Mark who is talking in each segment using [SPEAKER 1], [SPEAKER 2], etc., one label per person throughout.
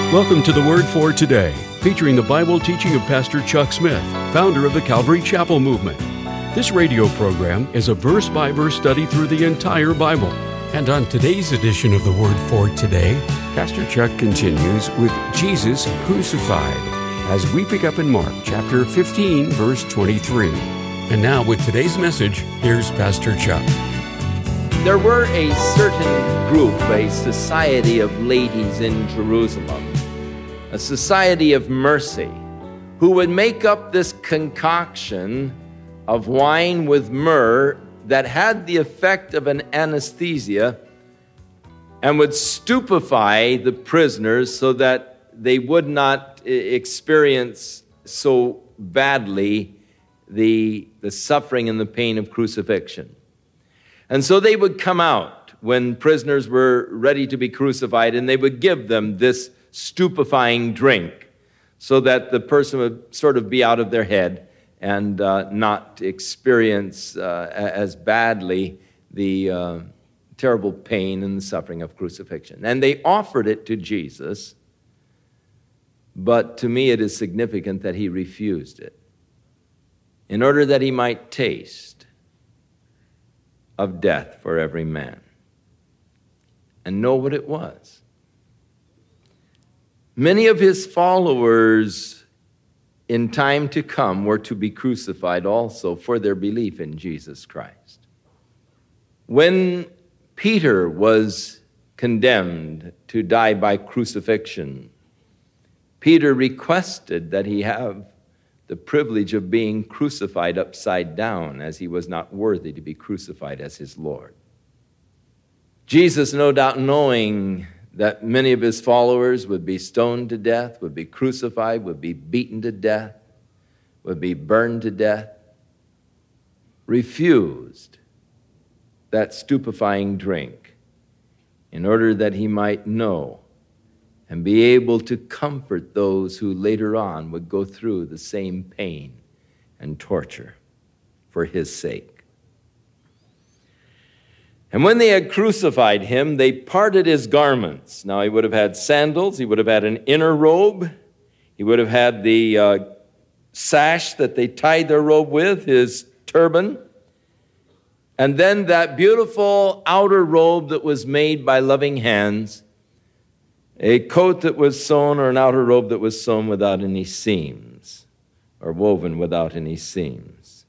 [SPEAKER 1] Welcome to the Word for Today, featuring the Bible teaching of Pastor Chuck Smith, founder of the Calvary Chapel Movement. This radio program is a verse-by-verse study through the entire Bible.
[SPEAKER 2] And on today's edition of the Word for Today,
[SPEAKER 3] Pastor Chuck continues with Jesus Crucified as we pick up in Mark chapter 15, verse 23.
[SPEAKER 2] And now with today's message, here's Pastor Chuck.
[SPEAKER 4] There were a certain group, a society of ladies in Jerusalem, a society of mercy, who would make up this concoction of wine with myrrh that had the effect of an anesthesia and would stupefy the prisoners so that they would not experience so badly the suffering and the pain of crucifixion. And so they would come out when prisoners were ready to be crucified, and they would give them this stupefying drink so that the person would sort of be out of their head and not experience as badly the terrible pain and the suffering of crucifixion. And they offered it to Jesus, but to me it is significant that he refused it, in order that he might taste of death for every man and know what it was. Many of his followers in time to come were to be crucified also for their belief in Jesus Christ. When Peter was condemned to die by crucifixion, Peter requested that he have the privilege of being crucified upside down, as he was not worthy to be crucified as his Lord. Jesus, no doubt knowing that many of his followers would be stoned to death, would be crucified, would be beaten to death, would be burned to death, refused that stupefying drink in order that he might know and be able to comfort those who later on would go through the same pain and torture for his sake. And when they had crucified him, they parted his garments. Now, he would have had sandals, he would have had an inner robe, he would have had the sash that they tied their robe with, his turban, and then that beautiful outer robe that was made by loving hands, a coat that was sewn, or an outer robe that was sewn without any seams, or woven without any seams.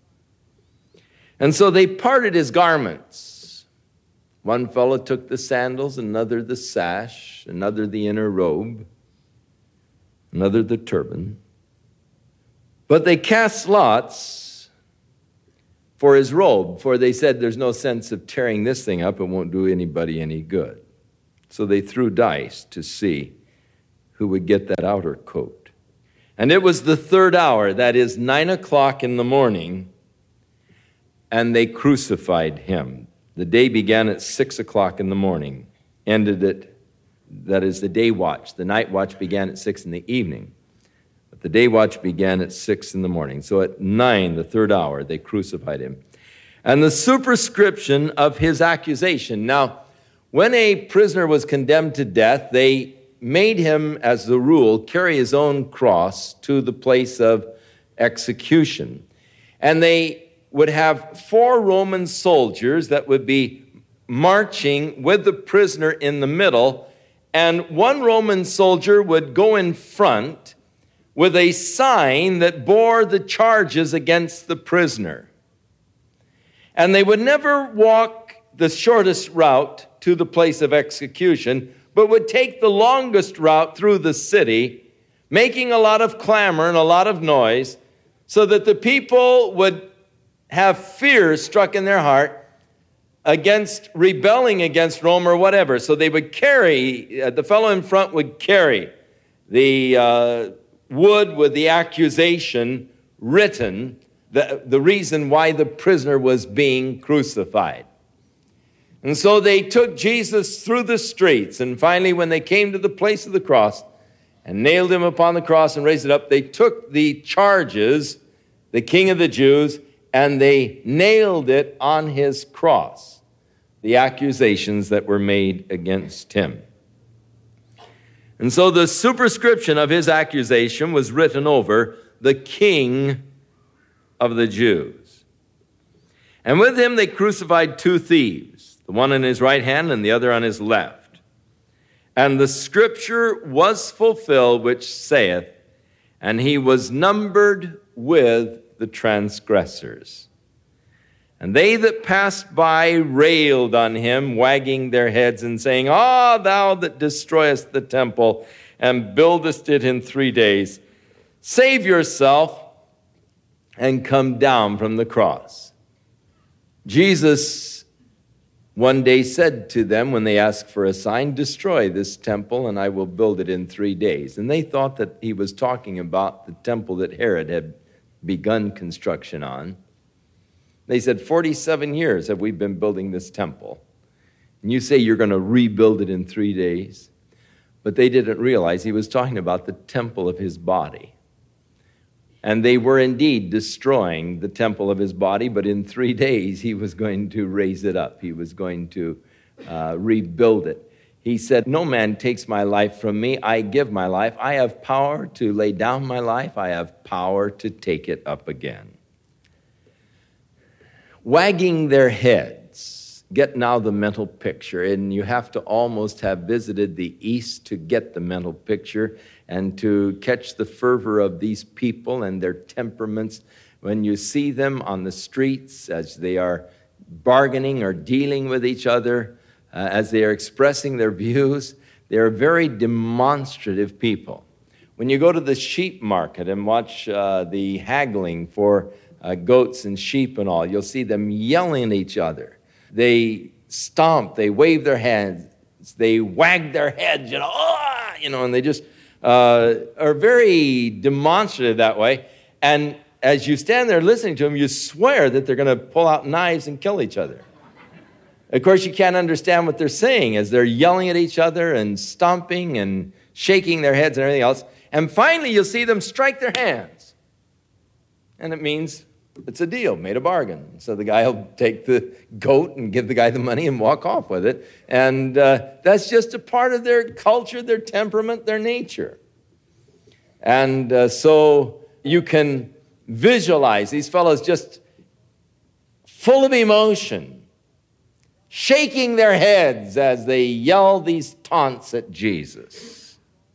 [SPEAKER 4] And so they parted his garments. One fellow took the sandals, another the sash, another the inner robe, another the turban. But they cast lots for his robe, for they said there's no sense of tearing this thing up, it won't do anybody any good. So they threw dice to see who would get that outer coat. And it was the third hour, that is 9 o'clock in the morning, and they crucified him. The day began at 6 o'clock in the morning, ended at, that is the day watch. The night watch began at 6 in the evening, but the day watch began at 6 in the morning. So at 9, the third hour, they crucified him. And the superscription of his accusation. Now, when a prisoner was condemned to death, they made him, as the rule, carry his own cross to the place of execution. And they would have 4 Roman soldiers that would be marching with the prisoner in the middle, and one Roman soldier would go in front with a sign that bore the charges against the prisoner. And they would never walk the shortest route to the place of execution, but would take the longest route through the city, making a lot of clamor and a lot of noise, so that the people would have fear struck in their heart against rebelling against Rome or whatever. So they would carry, the fellow in front would carry the wood with the accusation written, the reason why the prisoner was being crucified. And so they took Jesus through the streets, and finally when they came to the place of the cross and nailed him upon the cross and raised it up, they took the charges, the King of the Jews, and they nailed it on his cross, the accusations that were made against him. And so the superscription of his accusation was written over the King of the Jews. And with him they crucified two thieves, the one on his right hand and the other on his left. And the scripture was fulfilled which saith, and he was numbered with the transgressors. And they that passed by railed on him, wagging their heads and saying, Ah, thou that destroyest the temple and buildest it in 3 days, save yourself and come down from the cross. Jesus one day said to them when they asked for a sign, destroy this temple and I will build it in 3 days. And they thought that he was talking about the temple that Herod had begun construction on. They said, 47 years have we been building this temple. And you say you're going to rebuild it in 3 days. But they didn't realize he was talking about the temple of his body. And they were indeed destroying the temple of his body, but in 3 days he was going to raise it up. He was going to rebuild it. He said, no man takes my life from me. I give my life. I have power to lay down my life. I have power to take it up again. Wagging their heads, get now the mental picture. And you have to almost have visited the East to get the mental picture and to catch the fervor of these people and their temperaments. When you see them on the streets as they are bargaining or dealing with each other, as they are expressing their views, they are very demonstrative people. When you go to the sheep market and watch the haggling for goats and sheep and all, you'll see them yelling at each other. They stomp, they wave their hands, they wag their heads, and they just are very demonstrative that way. And as you stand there listening to them, you swear that they're going to pull out knives and kill each other. Of course, you can't understand what they're saying as they're yelling at each other and stomping and shaking their heads and everything else. And finally, you'll see them strike their hands. And it means it's a deal, made a bargain. So the guy will take the goat and give the guy the money and walk off with it. And that's just a part of their culture, their temperament, their nature. And so you can visualize these fellows just full of emotion, shaking their heads as they yell these taunts at Jesus.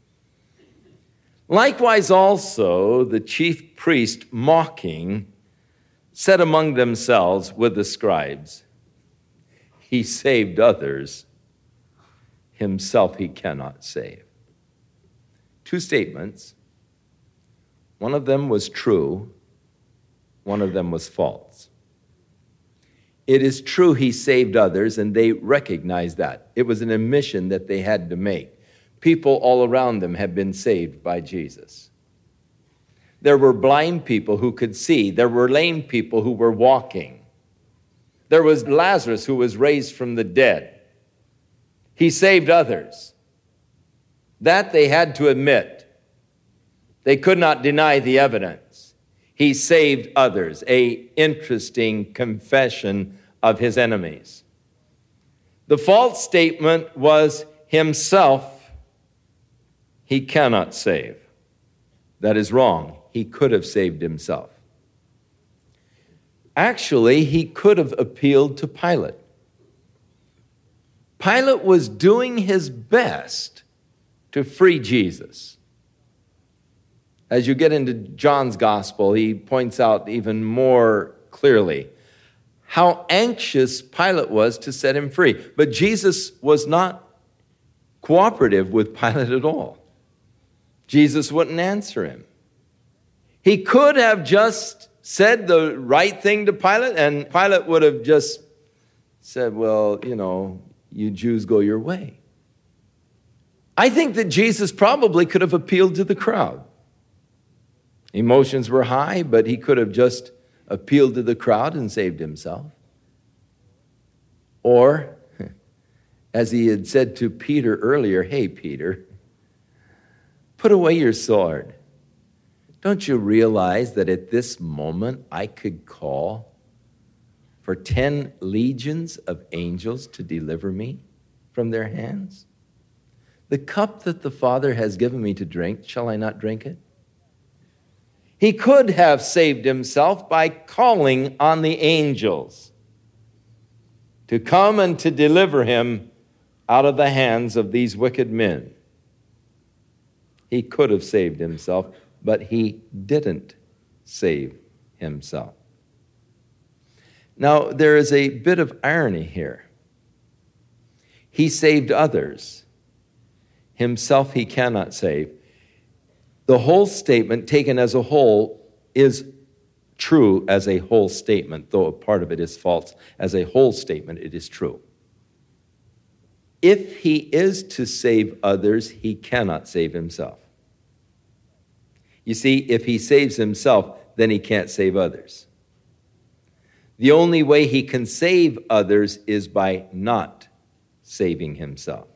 [SPEAKER 4] Likewise also, the chief priest mocking said among themselves with the scribes, he saved others, himself he cannot save. Two statements. One of them was true, one of them was false. It is true he saved others, and they recognized that. It was an admission that they had to make. People all around them had been saved by Jesus. There were blind people who could see. There were lame people who were walking. There was Lazarus who was raised from the dead. He saved others. That they had to admit. They could not deny the evidence. He saved others. An interesting confession of his enemies. The false statement was himself he cannot save. That is wrong. He could have saved himself. Actually, he could have appealed to Pilate. Pilate was doing his best to free Jesus. As you get into John's gospel, he points out even more clearly how anxious Pilate was to set him free. But Jesus was not cooperative with Pilate at all. Jesus wouldn't answer him. He could have just said the right thing to Pilate, and Pilate would have just said, well, you Jews go your way. I think that Jesus probably could have appealed to the crowd. Emotions were high, but he could have just appealed to the crowd and saved himself. Or, as he had said to Peter earlier, hey, Peter, put away your sword. Don't you realize that at this moment I could call for 10 legions of angels to deliver me from their hands? The cup that the Father has given me to drink, shall I not drink it? He could have saved himself by calling on the angels to come and to deliver him out of the hands of these wicked men. He could have saved himself, but he didn't save himself. Now, there is a bit of irony here. He saved others. Himself he cannot save. The whole statement, taken as a whole, is true as a whole statement, though a part of it is false. As a whole statement, it is true. If he is to save others, he cannot save himself. You see, if he saves himself, then he can't save others. The only way he can save others is by not saving himself.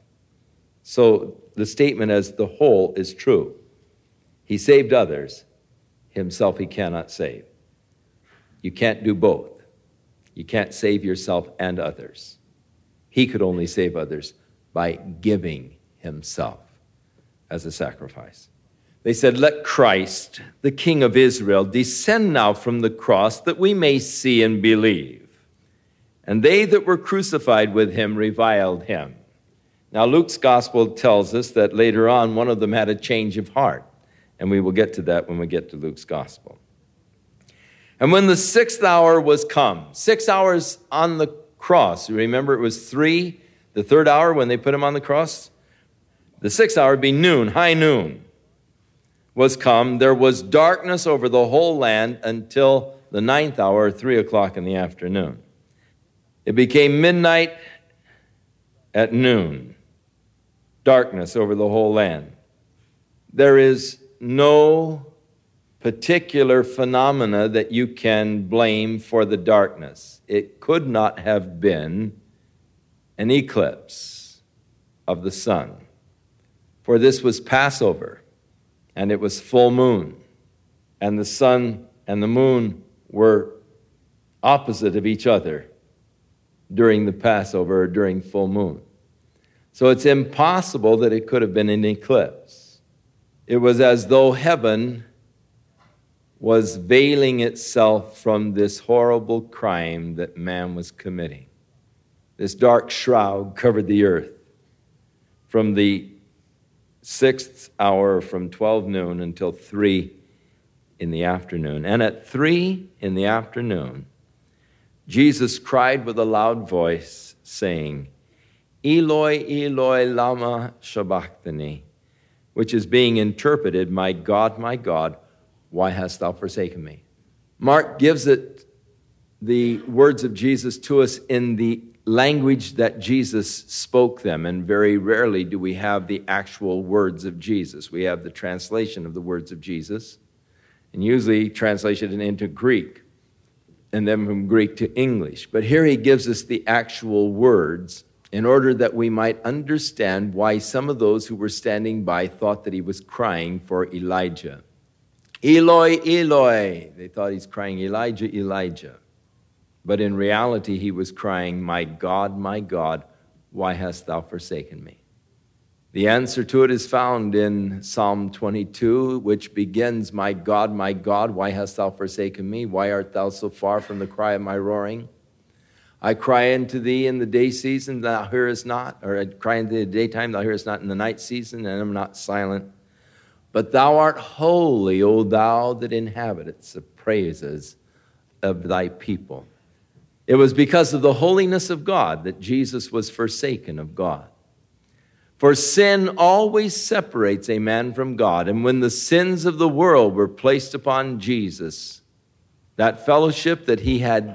[SPEAKER 4] So the statement as the whole is true. He saved others, himself he cannot save. You can't do both. You can't save yourself and others. He could only save others by giving himself as a sacrifice. They said, "Let Christ, the King of Israel, descend now from the cross that we may see and believe." And they that were crucified with him reviled him. Now, Luke's gospel tells us that later on, one of them had a change of heart. And we will get to that when we get to Luke's gospel. And when the 6th hour was come, 6 hours on the cross. You remember it was 3, the 3rd hour when they put him on the cross? The 6th hour would be noon, high noon, was come. There was darkness over the whole land until the 9th hour, 3 o'clock in the afternoon. It became midnight at noon. Darkness over the whole land. There is no particular phenomena that you can blame for the darkness. It could not have been an eclipse of the sun, for this was Passover, and it was full moon, and the sun and the moon were opposite of each other during the Passover or during full moon. So it's impossible that it could have been an eclipse. It was as though heaven was veiling itself from this horrible crime that man was committing. This dark shroud covered the earth from the 6th hour, from 12 noon until 3 in the afternoon. And at 3 in the afternoon, Jesus cried with a loud voice, saying, "Eloi, Eloi, lama sabachthani," which is being interpreted, my God, why hast thou forsaken me?" Mark gives it the words of Jesus to us in the language that Jesus spoke them, and very rarely do we have the actual words of Jesus. We have the translation of the words of Jesus, and usually translate it into Greek, and then from Greek to English. But here he gives us the actual words in order that we might understand why some of those who were standing by thought that he was crying for Elijah. "Eloi, Eloi." They thought he's crying, "Elijah, Elijah." But in reality, he was crying, my God, why hast thou forsaken me?" The answer to it is found in Psalm 22, which begins, my God, why hast thou forsaken me? Why art thou so far from the cry of my roaring? I cry unto thee in the day season, thou hearest not, or I cry in the daytime, thou hearest not, in the night season, and am not silent. But thou art holy, O thou that inhabitest the praises of thy people. It was because of the holiness of God that Jesus was forsaken of God. For sin always separates a man from God. And when the sins of the world were placed upon Jesus, that fellowship that he had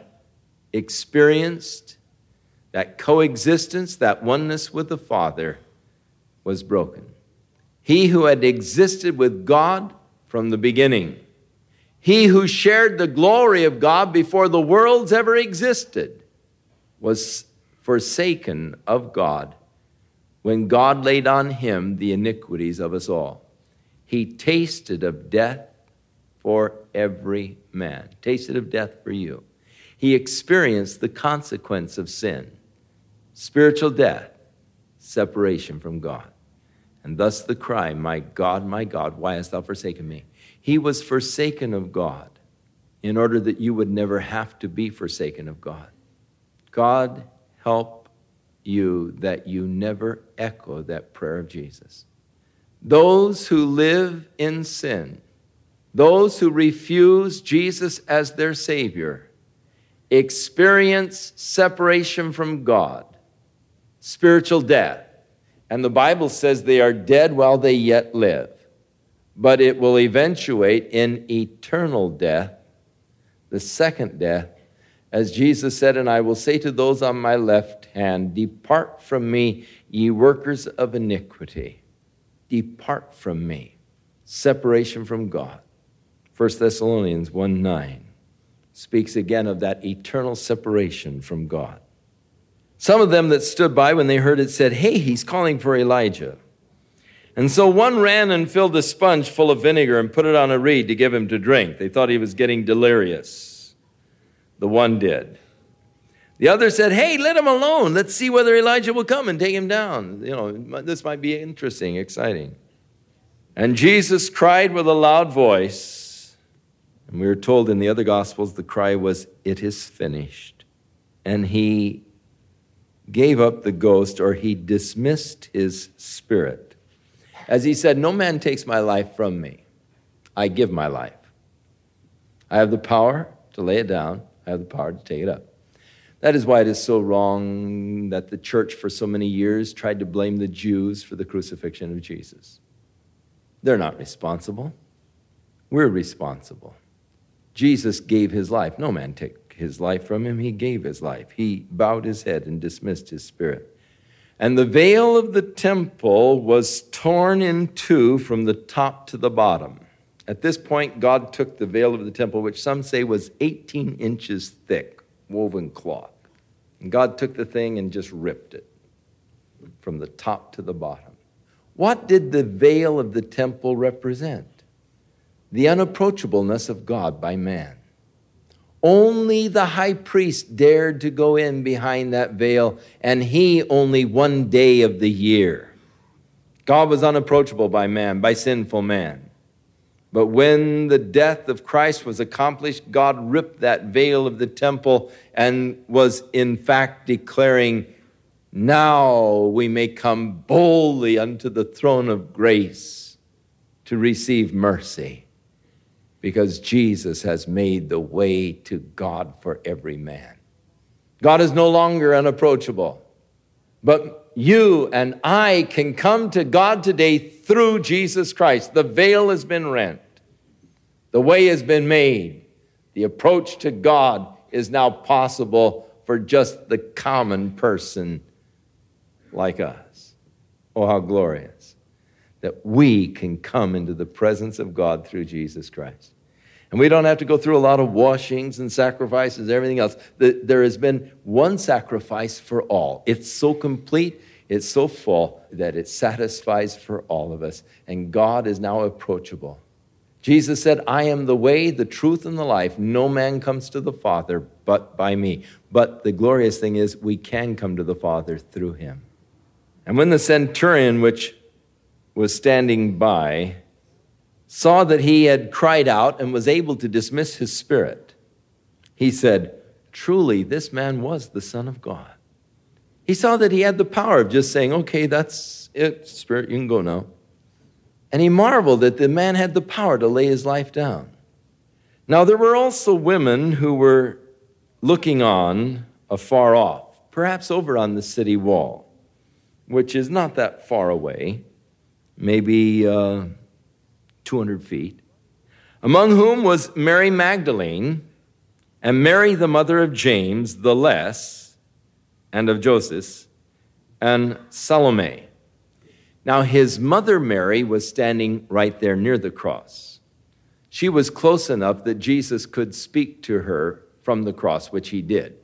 [SPEAKER 4] experienced, that coexistence, that oneness with the Father, was broken. He who had existed with God from the beginning, he who shared the glory of God before the worlds ever existed, was forsaken of God when God laid on him the iniquities of us all. He tasted of death for every man, tasted of death for you. He experienced the consequence of sin, spiritual death, separation from God. And thus the cry, my God, why hast thou forsaken me? He was forsaken of God in order that you would never have to be forsaken of God. God, help you that you never echo that prayer of Jesus. Those who live in sin, those who refuse Jesus as their Savior, experience separation from God, spiritual death. And the Bible says they are dead while they yet live. But it will eventuate in eternal death, the second death. As Jesus said, and I will say to those on my left hand, depart from me, ye workers of iniquity. Depart from me. Separation from God. 1 Thessalonians 1:9 speaks again of that eternal separation from God. Some of them that stood by when they heard it said, hey, he's calling for Elijah. And so one ran and filled a sponge full of vinegar and put it on a reed to give him to drink. They thought he was getting delirious. The one did. The other said, hey, let him alone. Let's see whether Elijah will come and take him down. This might be interesting, exciting. And Jesus cried with a loud voice. And we are told in the other Gospels the cry was, it is finished. And he gave up the ghost, or he dismissed his spirit. As he said, no man takes my life from me. I give my life. I have the power to lay it down. I have the power to take it up. That is why it is so wrong that the church for so many years tried to blame the Jews for the crucifixion of Jesus. They're not responsible. We're responsible. Jesus gave his life. No man took his life from him. He gave his life. He bowed his head and dismissed his spirit. And the veil of the temple was torn in two from the top to the bottom. At this point, God took the veil of the temple, which some say was 18 inches thick, woven cloth. And God took the thing and just ripped it from the top to the bottom. What did the veil of the temple represent? The unapproachableness of God by man. Only the high priest dared to go in behind that veil, and he only one day of the year. God was unapproachable by man, by sinful man. But when the death of Christ was accomplished, God ripped that veil of the temple and was in fact declaring, now we may come boldly unto the throne of grace to receive mercy. Because Jesus has made the way to God for every man. God is no longer unapproachable. But you and I can come to God today through Jesus Christ. The veil has been rent. The way has been made. The approach to God is now possible for just the common person like us. Oh, how glorious that we can come into the presence of God through Jesus Christ. And we don't have to go through a lot of washings and sacrifices and everything else. There has been one sacrifice for all. It's so complete, it's so full that it satisfies for all of us. And God is now approachable. Jesus said, I am the way, the truth, and the life. No man comes to the Father but by me. But the glorious thing is we can come to the Father through him. And when the centurion, which was standing by, saw that he had cried out and was able to dismiss his spirit, he said, truly, this man was the Son of God. He saw that he had the power of just saying, okay, that's it, spirit, you can go now. And he marveled that the man had the power to lay his life down. Now, there were also women who were looking on afar off, perhaps over on the city wall, which is not that far away, maybe 200 feet, among whom was Mary Magdalene and Mary, the mother of James the Less and of Joseph, and Salome. Now, his mother Mary was standing right there near the cross. She was close enough that Jesus could speak to her from the cross, which he did.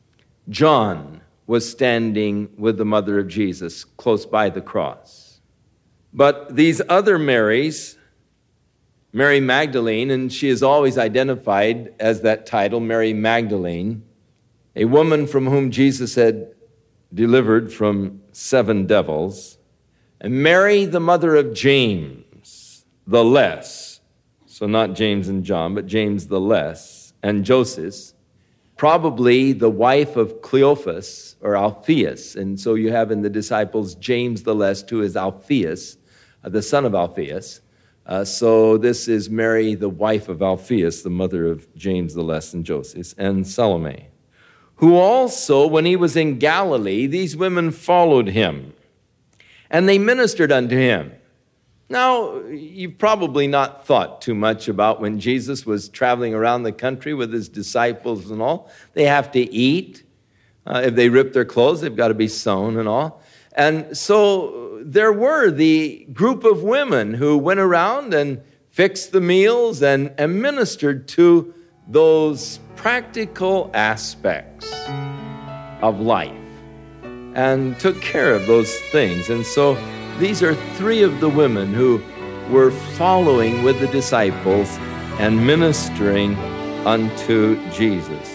[SPEAKER 4] John was standing with the mother of Jesus close by the cross. But these other Marys, Mary Magdalene, and she is always identified as that title, Mary Magdalene, a woman from whom Jesus had delivered from 7 devils. And Mary, the mother of James, the Less, so not James and John, but James the Less, and Joseph, probably the wife of Cleophas or Alphaeus. And so you have in the disciples James the Less, who is Alphaeus, the son of Alphaeus. So this is Mary, the wife of Alphaeus, the mother of James the Less and Joseph, and Salome, who also, when he was in Galilee, these women followed him, and they ministered unto him. Now, you've probably not thought too much about when Jesus was traveling around the country with his disciples and all. They have to eat. If they rip their clothes, they've got to be sewn and all. And so there were the group of women who went around and fixed the meals and ministered to those practical aspects of life and took care of those things. And so these are three of the women who were following with the disciples and ministering unto Jesus.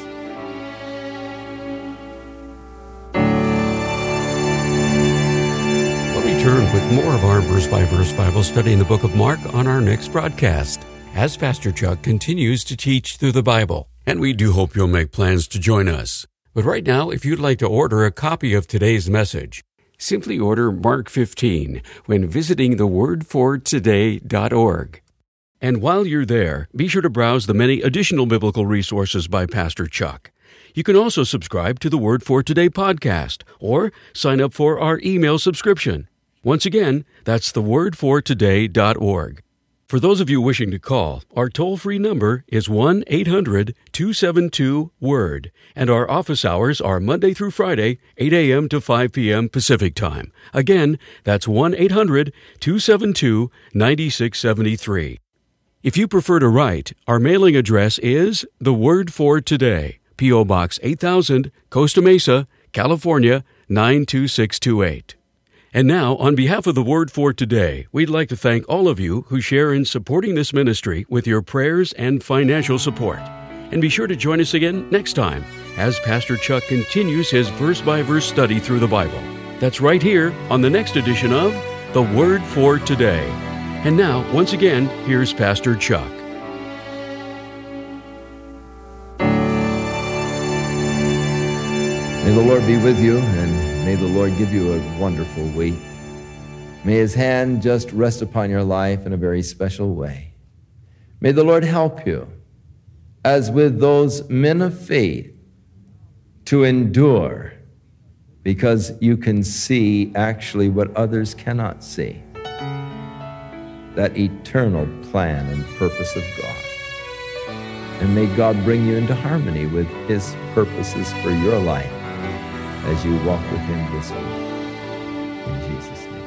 [SPEAKER 3] We'll return with more of our verse-by-verse Bible study in the book of Mark on our next broadcast, as Pastor Chuck continues to teach through the Bible. And we do hope you'll make plans to join us. But right now, if you'd like to order a copy of today's message, simply order Mark 15 when visiting thewordfortoday.org. And while you're there, be sure to browse the many additional biblical resources by Pastor Chuck. You can also subscribe to the Word for Today podcast or sign up for our email subscription. Once again, that's thewordfortoday.org. For those of you wishing to call, our toll-free number is 1-800-272-WORD, and our office hours are Monday through Friday, 8 a.m. to 5 p.m. Pacific Time. Again, that's 1-800-272-9673. If you prefer to write, our mailing address is The Word for Today, P.O. Box 8000, Costa Mesa, California, 92628. And now, on behalf of the Word for Today, we'd like to thank all of you who share in supporting this ministry with your prayers and financial support. And be sure to join us again next time as Pastor Chuck continues his verse-by-verse study through the Bible. That's right here on the next edition of The Word for Today. And now, once again, here's Pastor Chuck.
[SPEAKER 4] May the Lord be with you, and may the Lord give you a wonderful week. May His hand just rest upon your life in a very special way. May the Lord help you, as with those men of faith, to endure, because you can see actually what others cannot see, that eternal plan and purpose of God. And may God bring you into harmony with His purposes for your life as you walk with Him this week. In Jesus' name.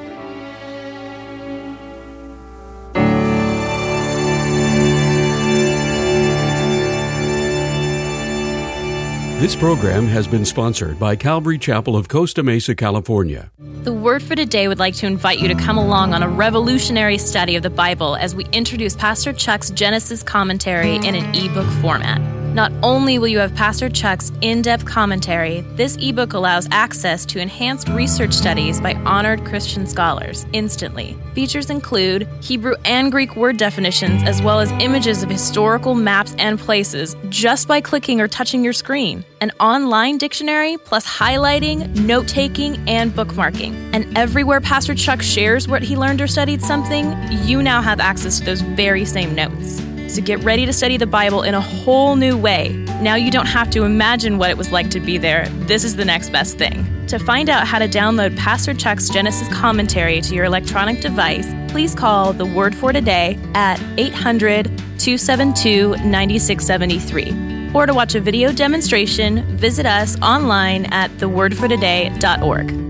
[SPEAKER 1] This program has been sponsored by Calvary Chapel of Costa Mesa, California.
[SPEAKER 5] The Word for Today would like to invite you to come along on a revolutionary study of the Bible as we introduce Pastor Chuck's Genesis commentary in an ebook format. Not only will you have Pastor Chuck's in-depth commentary, this ebook allows access to enhanced research studies by honored Christian scholars instantly. Features include Hebrew and Greek word definitions, as well as images of historical maps and places just by clicking or touching your screen. An online dictionary, plus highlighting, note-taking, and bookmarking. And everywhere Pastor Chuck shares what he learned or studied something, you now have access to those very same notes. So get ready to study the Bible in a whole new way. Now you don't have to imagine what it was like to be there. This is the next best thing. To find out how to download Pastor Chuck's Genesis commentary to your electronic device, please call The Word for Today at 800-272-9673. Or to watch a video demonstration, visit us online at thewordfortoday.org.